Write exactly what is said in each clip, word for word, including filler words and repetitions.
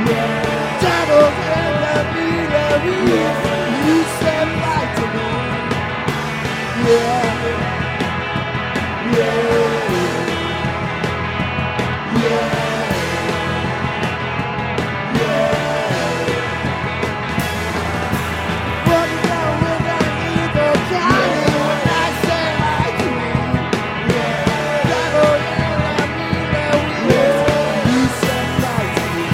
Devil in the middle, you said right to me. Yeah, yeah, yeah, yeah. What you know with that evil Johnny when I say right to me? Yeah, devil in the middle, you said right to me.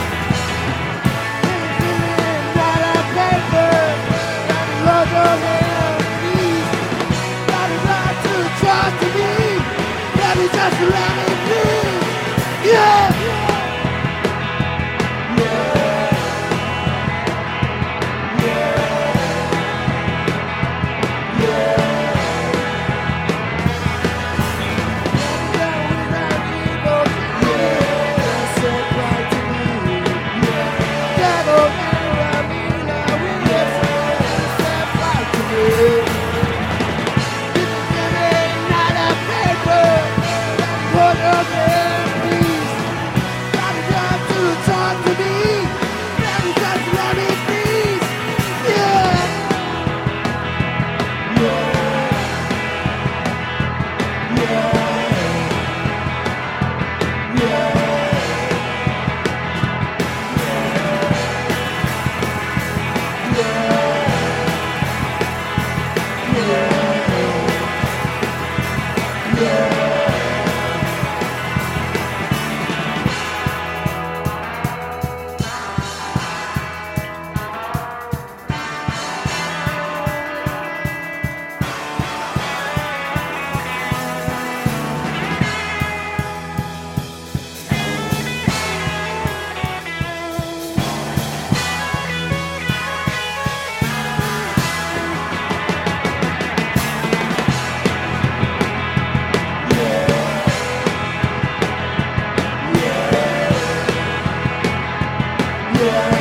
Not a paper, look on him, please. Gotta try to trust me. Baby, just let me be. Yeah. Yeah. Yeah. Yeah. Down with that evil yeah. Said right to me. Yeah. Devil in the middle, yes. Said right to me. This is not a paper. Put up there, please. Gotta try to talk to me. Baby, just let me please. Yeah. Yeah. Yeah. Yeah. Yeah. Yeah. Yeah.